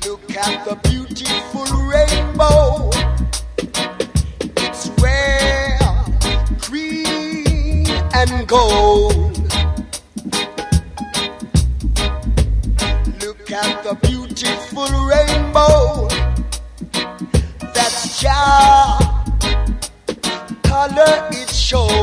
Look at the beautiful rainbow. It's rare, green and gold. Look at the beautiful rainbow. That's Jah color it shows.